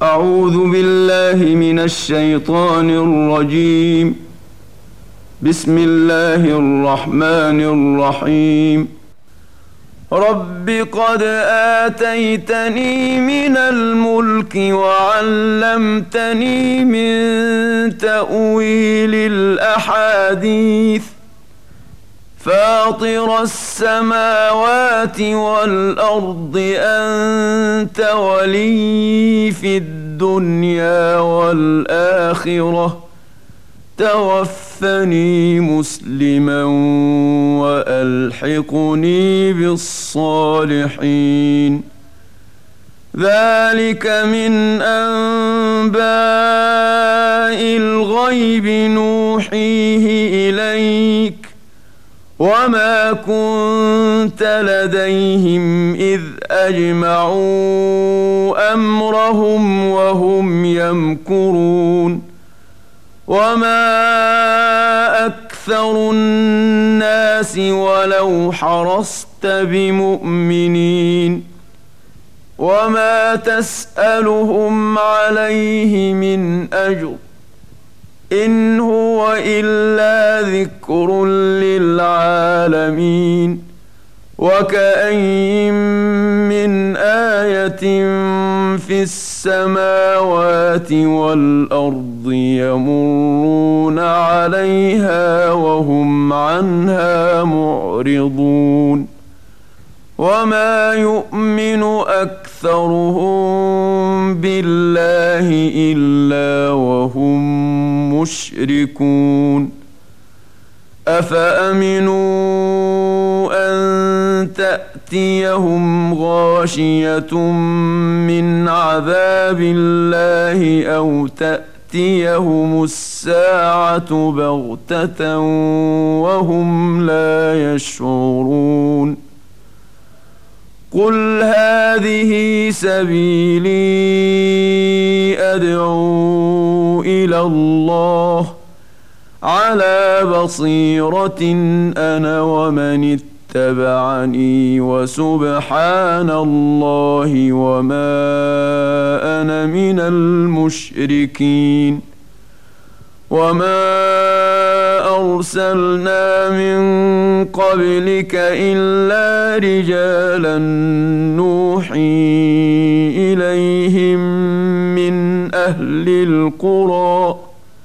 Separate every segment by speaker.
Speaker 1: أعوذ بالله من الشيطان الرجيم. بسم الله الرحمن الرحيم. رب قد آتيتني من الملك وعلمتني من تأويل الأحاديث فاطر السماوات والأرض أنت ولي في الدنيا والآخرة توفني مسلما وألحقني بالصالحين. ذلك من أنباء الغيب نوحيه إليك وما كنت لديهم إذ أجمعوا أمرهم وهم يمكرون. وما أكثر الناس ولو حرصت بمؤمنين وما تسألهم عليه من أجر إن هو إلا ذكر للعالمين. وكأين من آية في السماوات والأرض يمرون عليها وهم عنها معرضون. وما يؤمن أكثرهم بالله إلا وهم مشركون. أفأمنوا أن تأتيهم غاشية من عذاب الله أو تأتيهم الساعة بغتة وهم لا يشعرون. قل هذه سبيلي أدعو إلى الله على بصيرة أنا ومن اتبعني وسبحان الله وما أنا من المشركين. وما أرسلنا من قبلك إلا رجالا نوحي إليهم من أهل القرى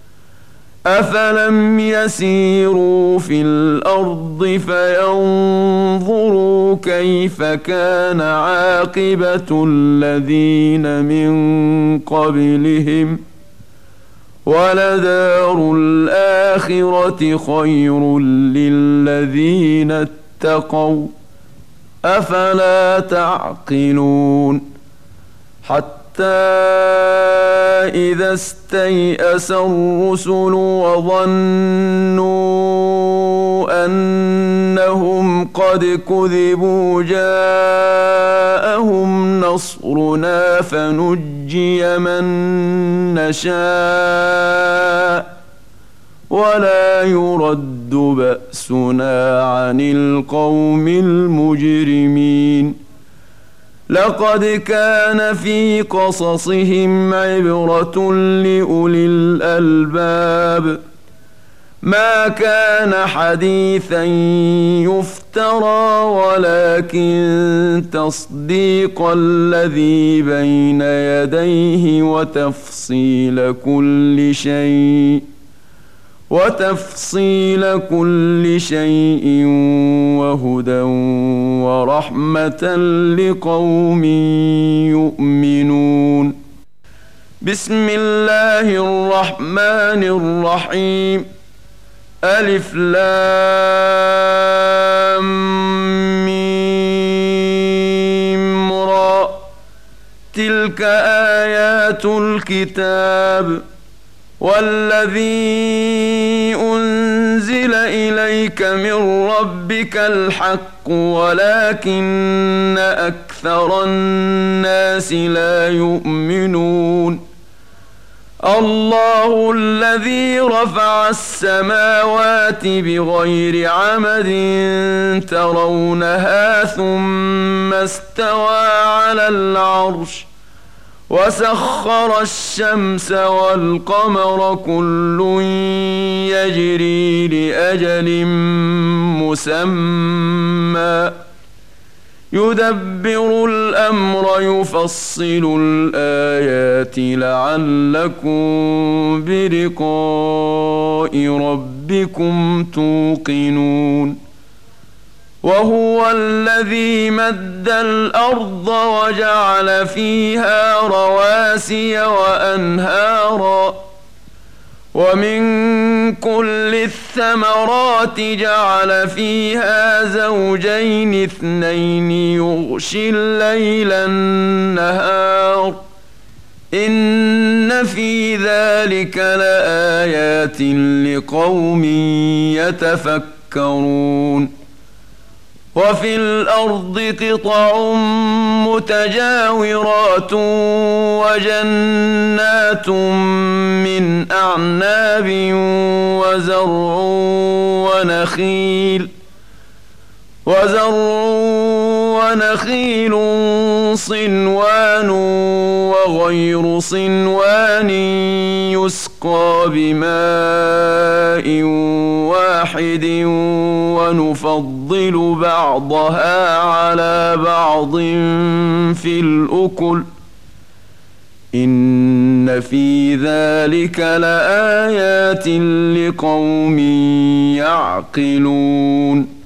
Speaker 1: أفلم يسيروا في الأرض فينظروا كيف كان عاقبة الذين من قبلهم ولدار الآخرة خير للذين اتقوا أفلا تعقلون. حتى إذا استيأس الرسل وظنوا أنهم قد كذبوا جاءهم نصرنا فنجي من نشاء ولا يرد بأسنا عن القوم المجرمين. لقد كان في قصصهم عبرة لأولي الألباب ما كان حديثا يفترى ولكن تصديق الذي بين يديه وتفصيل كل شيء وهدى ورحمة لقوم يؤمنون. بسم الله الرحمن الرحيم. ألف لام ميم را تلك آيات الكتاب والذي أنزل إليك من ربك الحق ولكن أكثر الناس لا يؤمنون. الله الذي رفع السماوات بغير عمد ترونها ثم استوى على العرش وسخر الشمس والقمر كل يجري لأجل مسمى يدبر الأمر يفصل الآيات لعلكم بلقاء ربكم توقنون وهو الذي مد الأرض وجعل فيها رواسي وأنهارا ومن كل الثمرات جعل فيها زوجين اثنين يغشي الليل النهار إن في ذلك لآيات لقوم يتفكرون وفي الأرض قطع متجاورات وجنات من أعناب وزرع ونخيل صنوان وغير صنوان يسقى بماء واحد ونفضل بعضها على بعض في الأكل إن في ذلك لآيات لقوم يعقلون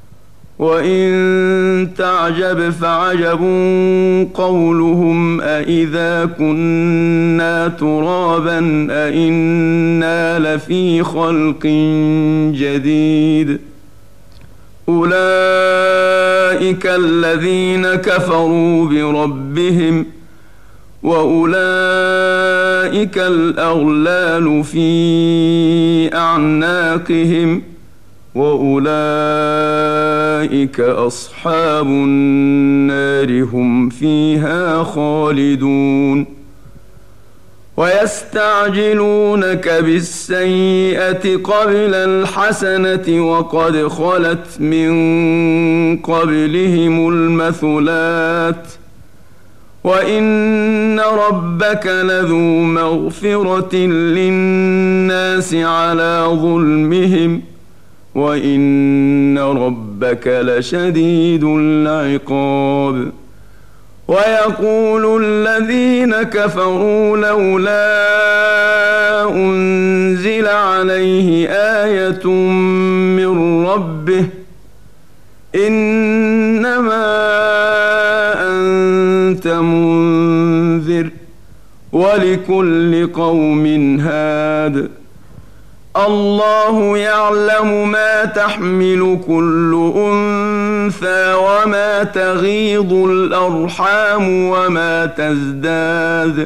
Speaker 1: وإن تعجب فعجب قولهم أإذا كنا ترابا أإنا لفي خلق جديد أولئك الذين كفروا بربهم وأولئك الأغلال في أعناقهم وأولئك أصحاب النار هم فيها خالدون ويستعجلونك بالسيئة قبل الحسنة وقد خلت من قبلهم المثلات وإن ربك لذو مغفرة للناس على ظلمهم وإن ربك لشديد العقاب ويقول الذين كفروا لولا أنزل عليه آية من ربه إنما أنت منذر ولكل قوم هاد الله يعلم ما تحمل كل أنثى وما تغيض الأرحام وما تزداد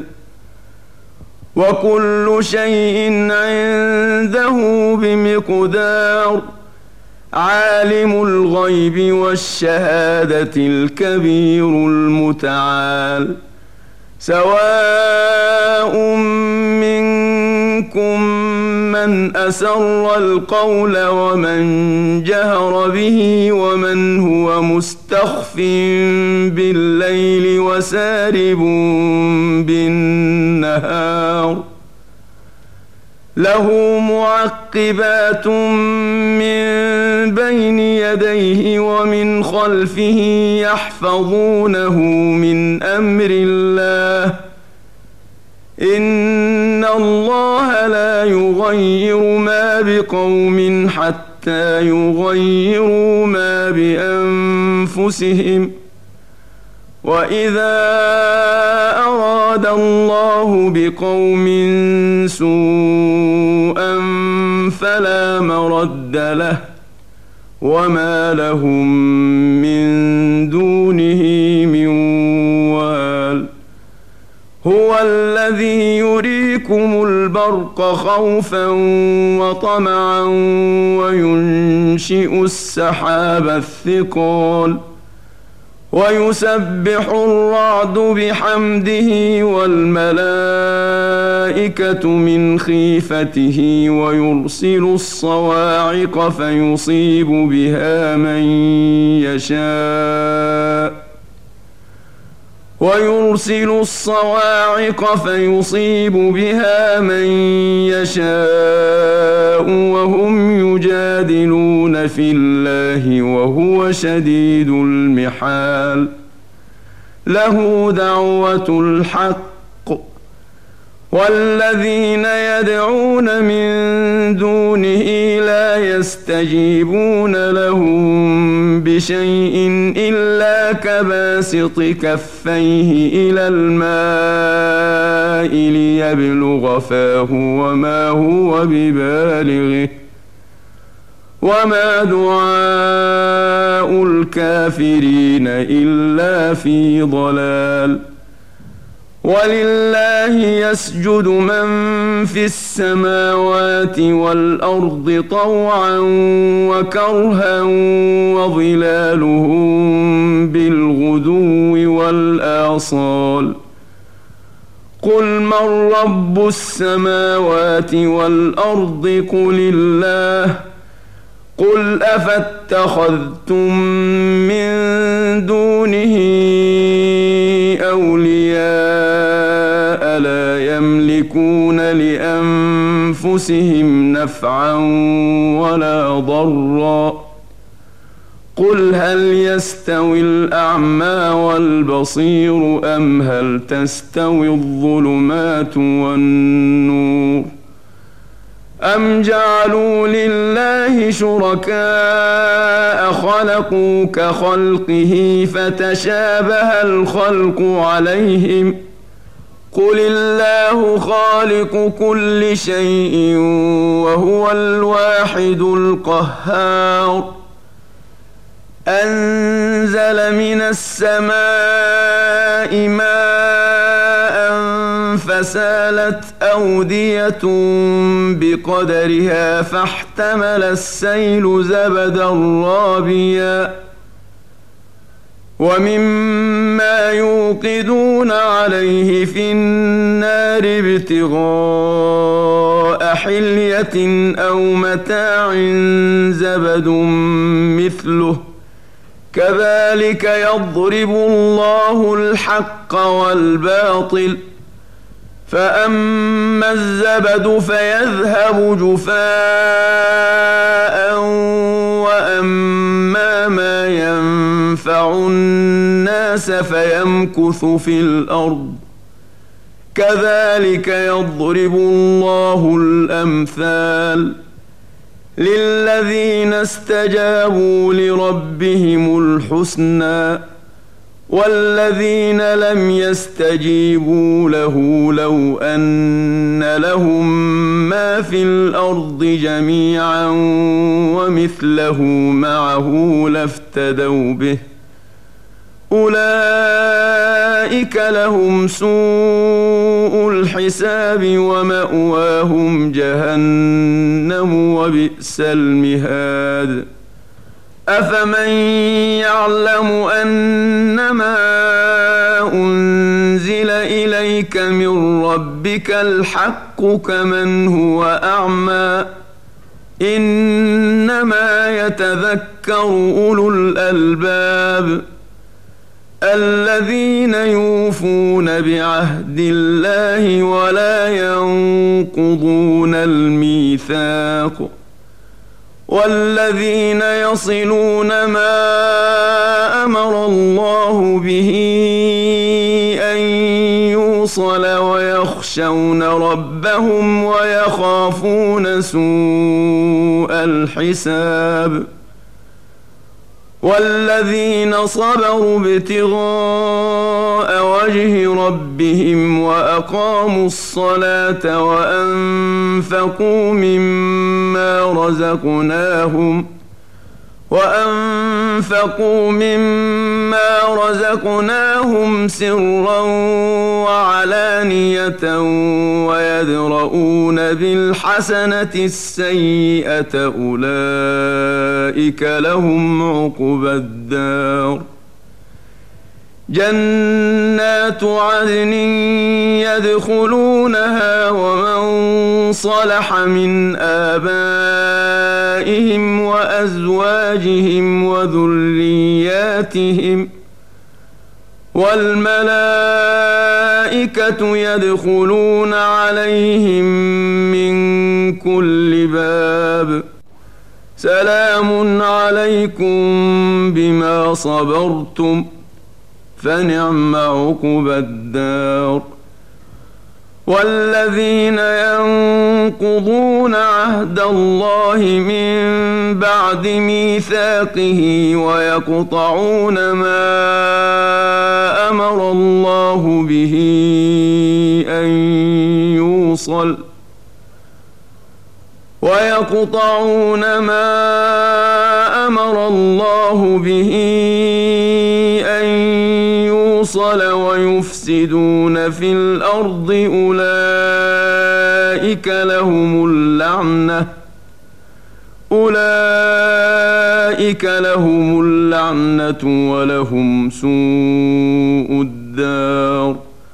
Speaker 1: وكل شيء عنده بمقدار عالم الغيب والشهادة الكبير المتعال سواء منكم من أسر القول ومن جهر به ومن هو مستخف بالليل وسارب بالنهار له معقبات من بين يديه ومن خلفه يحفظونه من أمر الله إن الله لا يغير ما بقوم حتى يغيروا ما بأنفسهم وإذا أراد الله بقوم سوءا فلا مرد له وما لهم من دونه من وال هو الذي يريكم البرق خوفا وطمعا وينشئ السحاب الثقال ويسبح الرعد بحمده والملائكة من خيفته ويرسل الصواعق فيصيب بها من يشاء ويرسل الصواعق فيصيب بها من يشاء وهم يجادلون في الله وهو شديد المحال له دعوة الحق والذين يدعون من دونه لا يستجيبون لهم بشيء إلا كباسط كفيه إلى الماء ليبلغ فاه وما هو ببالغه وما دعاء الكافرين إلا في ضلال ولله يسجد من في السماوات والأرض طوعا وكرها وظلالهم بالغدو والآصال قل من رب السماوات والأرض قل الله قل أفاتخذتم من دونه أولياء لا يملكون لأنفسهم نفعا ولا ضرا قل هل يستوي الأعمى والبصير أم هل تستوي الظلمات والنور أم جعلوا لله شركاء خلقوا كخلقه فتشابه الخلق عليهم قل الله خالق كل شيء وهو الواحد القهار أنزل من السماء ماء فسالت أودية بقدرها فاحتمل السيل زبدا رابيا ومما يوقدون عليه في النار ابتغاء حلية أو متاع زبد مثله كذلك يضرب الله الحق والباطل فأما الزبد فيذهب جفاء وأما ما ينفع الناس فيمكث في الأرض كذلك يضرب الله الأمثال للذين استجابوا لربهم الحسنى والذين لم يستجيبوا له لو أن لهم ما في الأرض جميعا ومثله معه لافتدوا به أولئك لهم سوء الحساب ومأواهم جهنم وبئس المهاد أفمن يعلم أنما أنزل إليك من ربك الحق كمن هو أعمى إنما يتذكر أولو الألباب الذين يوفون بعهد الله ولا ينقضون الميثاق والذين يصلون ما أمر الله به أن يوصل ويخشون ربهم ويخافون سوء الحساب والذين صبروا ابتغاء وجه ربهم وأقاموا الصلاة وأنفقوا مما رزقناهم سرا وعلانية ويدرؤون بالحسنة السيئة أولئك لهم عقبى الدار جنات عدن يدخلونها ومن صلح من آبائهم وأزواجهم والملائكة يدخلون عليهم من كل باب سلام عليكم بما صبرتم فنعم عقبى الدار والذين ينقضون عهد الله من بعد ميثاقه ويقطعون ما أمر الله به أن يوصل ويفسدون في الأرض أولئك لهم اللعنة ولهم سوء الدار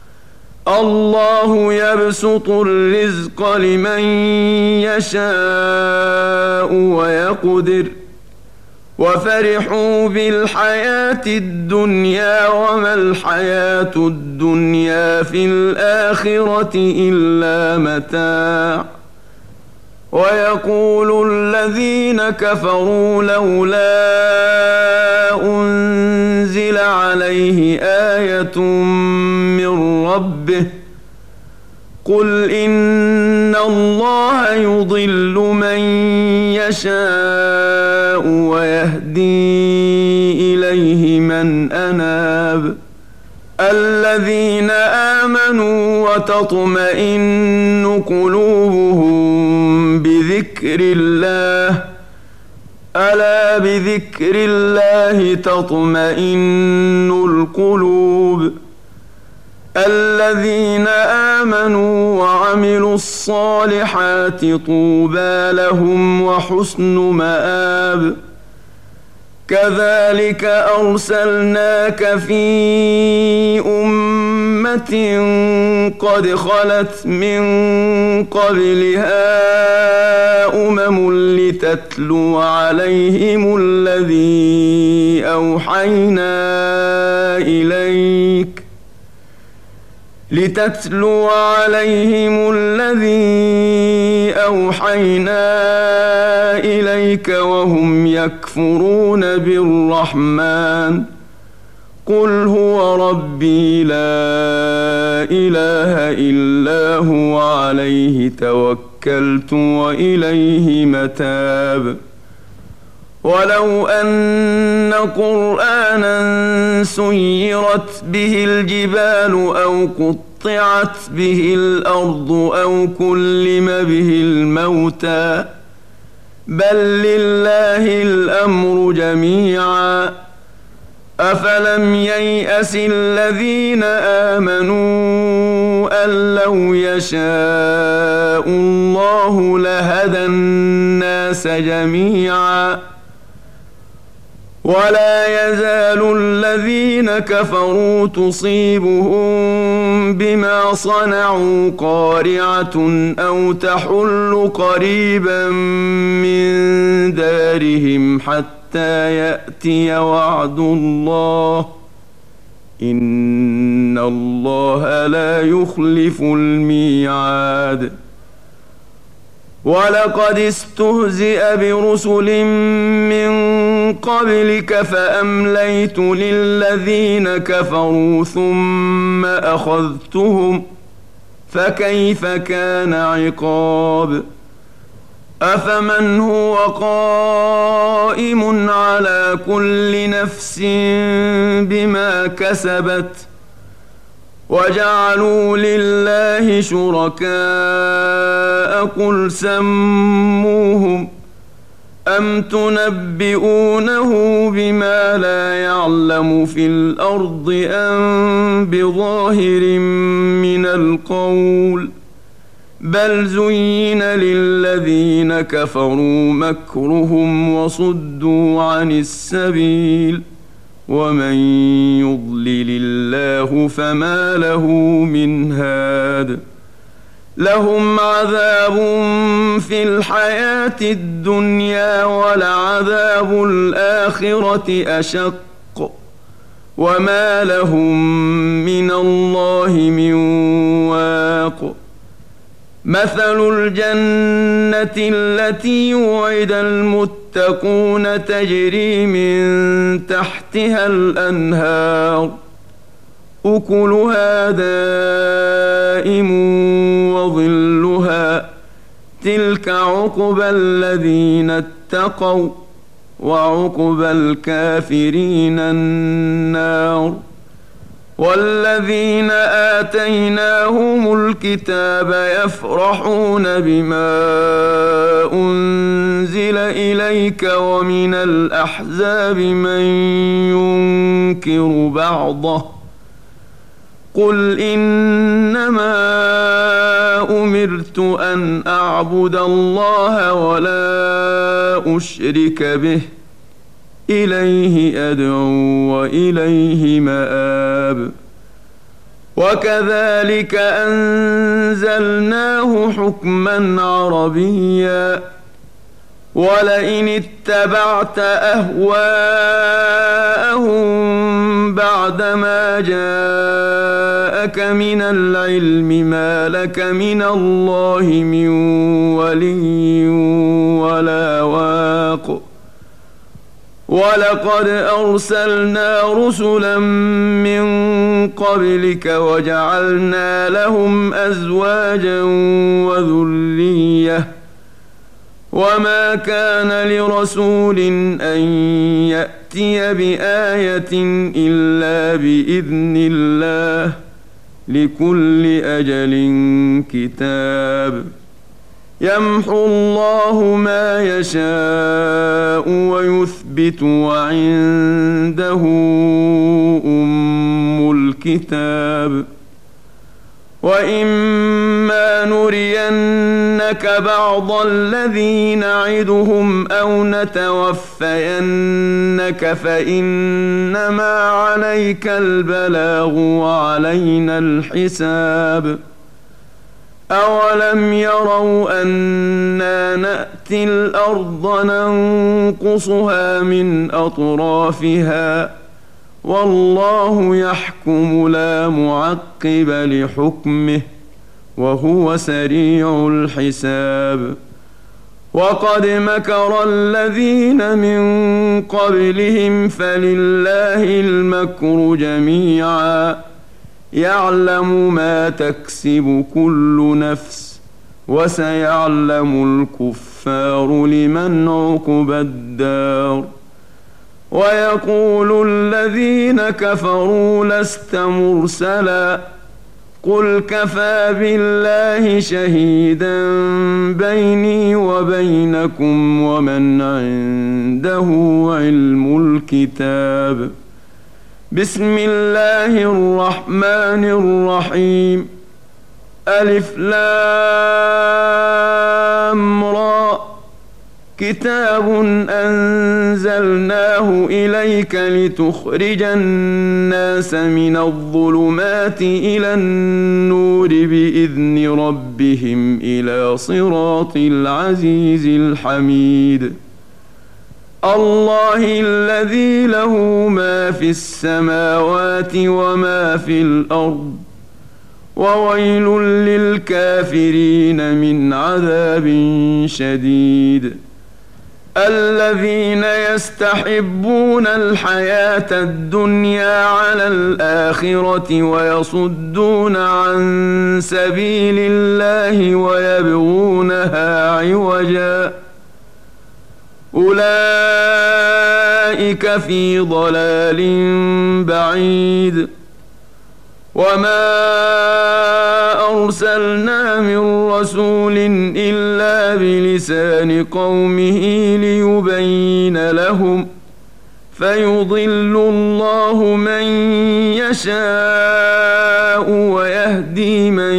Speaker 1: الله يبسط الرزق لمن يشاء ويقدر وفرحوا بالحياة الدنيا وما الحياة الدنيا في الآخرة إلا متاع ويقول الذين كفروا لولا أنزل عليه آية من ربه قل إن الله يضل من يشاء ويهدي إليه من أناب الذين آمنوا وتطمئن قلوبهم بذكر الله ألا بذكر الله تطمئن القلوب الذين آمنوا وعملوا الصالحات طوبى لهم وحسن مآب كذلك أرسلناك في أمة قد خلت من قبلها لتتلو عليهم الذي أوحينا إليك وهم يكفرون بالرحمن قل هو ربي لا إله إلا هو عليه توكلت وإليه متاب ولو أن قرآنا سيرت به الجبال أو قطعت به الأرض أو كلم به الموتى بل لله الأمر جميعا أفلم ييأس الذين آمنوا أن لو يشاء الله لهدى الناس جميعا ولا يزال الذين كفروا تصيبهم بما صنعوا قارعة أو تحل قريبا من دارهم حتى يأتي وعد الله إن الله لا يخلف الميعاد ولقد استهزئ برسل من قبلك فأمليت للذين كفروا ثم أخذتهم فكيف كان عقاب أفمن هو قائم على كل نفس بما كسبت وجعلوا لله شركاء قل سموهم أم تنبئونه بما لا يعلم في الأرض أم بظاهر من القول بل زين للذين كفروا مكرهم وصدوا عن السبيل ومن يضلل الله فما له من هاد لهم عذاب في الحياة الدنيا ولعذاب الآخرة أشق وما لهم من الله من واق. مثل الجنة التي وعد المتقون تجري من تحتها الأنهار أكلها دائم وظلها تلك عقبى الذين اتقوا وعقبى الكافرين النار. والذين آتيناهم الكتاب يفرحون بما أنزل إليك ومن الأحزاب من ينكر بعضه قل إنما أمرت أن أعبد الله ولا أشرك به إليه أدعو وإليه مآب. وكذلك أنزلناه حكما عربيا ولئن اتبعت أهواءهم بعدما جاءك من العلم ما لك من الله من ولي ولا واق. ولقد أرسلنا رسلا من قبلك وجعلنا لهم أزواجا وذرية وما كان لرسول أن يأتي بآية إلا بإذن الله لكل أجل كتاب. يمحو الله ما يشاء ويثبت وعنده أم الكتاب. وإما نرينك بعض الذي نعدهم أو نتوفينك فإنما عليك البلاغ وعلينا الحساب. أولم يروا أنا نأتي الأرض ننقصها من أطرافها والله يحكم لا معقب لحكمه وهو سريع الحساب. وقد مكر الذين من قبلهم فلله المكر جميعا يعلم ما تكسب كل نفس وسيعلم الكفار لمن عقبى الدار. ويقول الذين كفروا لست مرسلا قل كفى بالله شهيدا بيني وبينكم ومن عنده علم الكتاب. بسم الله الرحمن الرحيم. ألف لام را كتاب أنزلناه إليك لتخرج الناس من الظلمات إلى النور بإذن ربهم إلى صراط العزيز الحميد. الله الذي له ما في السماوات وما في الأرض وويل للكافرين من عذاب شديد. الذين يستحبون الحياة الدنيا على الآخرة ويصدون عن سبيل الله ويبغونها عوجا أولئك في ضلال بعيد. وما أرسلنا من رسول إلا بلسان قومه ليبين لهم فيضل الله من يشاء ويهدي من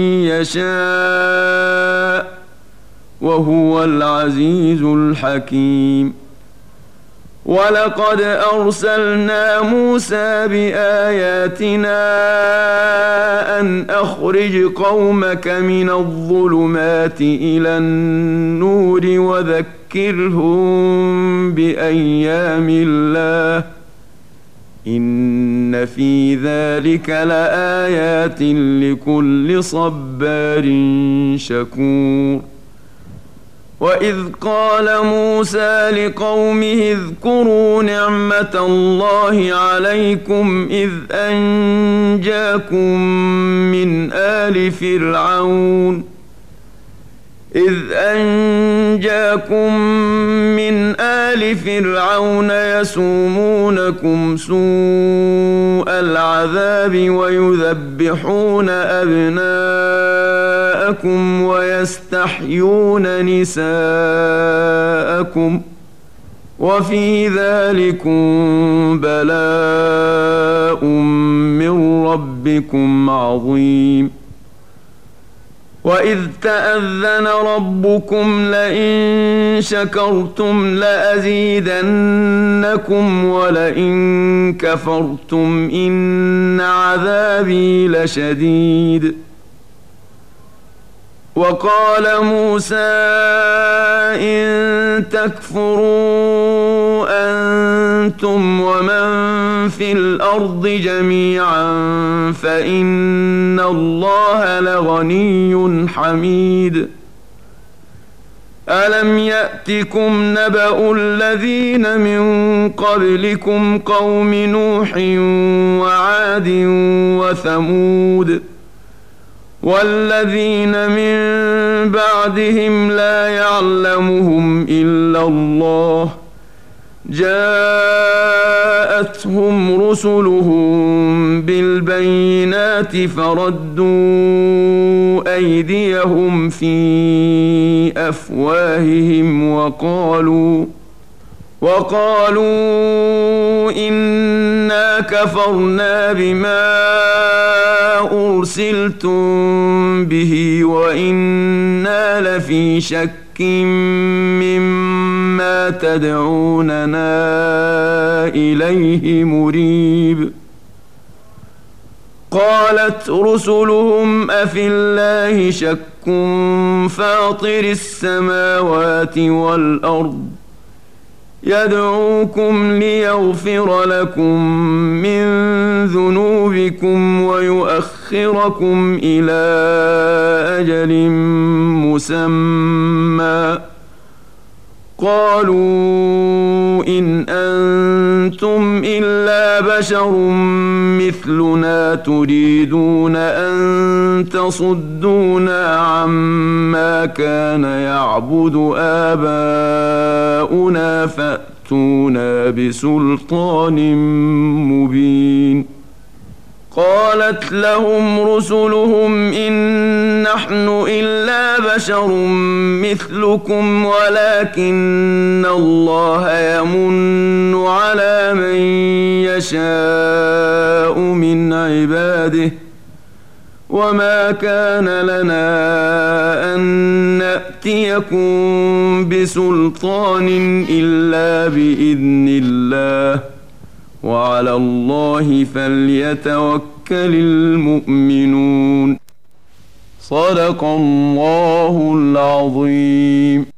Speaker 1: يشاء وهو العزيز الحكيم. ولقد أرسلنا موسى بآياتنا أن أخرج قومك من الظلمات إلى النور وذكرهم بأيام الله إن في ذلك لآيات لكل صبار شكور. وإذ قال موسى لقومه اذكروا نعمة الله عليكم إذ أنجاكم من آل فرعون يسومونكم سوء العذاب ويذبحون أبناءكم ويستحيون نساءكم وفي ذلكم بلاء من ربكم عظيم. وإذ تأذن ربكم لئن شكرتم لأزيدنكم ولئن كفرتم إن عذابي لشديد. وقال موسى إن تكفروا أنتم ومن في الأرض جميعا فإن الله لغني حميد. ألم يأتكم نبأ الذين من قبلكم قوم نوح وعاد وثمود والذين من بعدهم لا يعلمهم إلا الله جاءتهم رسلهم بالبينات فردوا أيديهم في أفواههم وقالوا إنا كفرنا بما أرسلتم به وإنا لفي شك مما تدعوننا إليه مريب. قالت رسلهم أفي الله شك فاطر السماوات والأرض يدعوكم ليغفر لكم من ذنوبكم ويؤخركم إلى أجل مسمى قالوا إن أنتم إلا بشر مثلنا تريدون أن تصدونا عما كان يعبد آباؤنا فأتونا بسلطان مبين. قالت لهم رسلهم إن نحن إلا بشر مثلكم ولكن الله يمن على من يشاء من عباده وما كان لنا أن نأتيكم بسلطان إلا بإذن الله وعلى الله فليتوكل المؤمنون. صدق الله العظيم.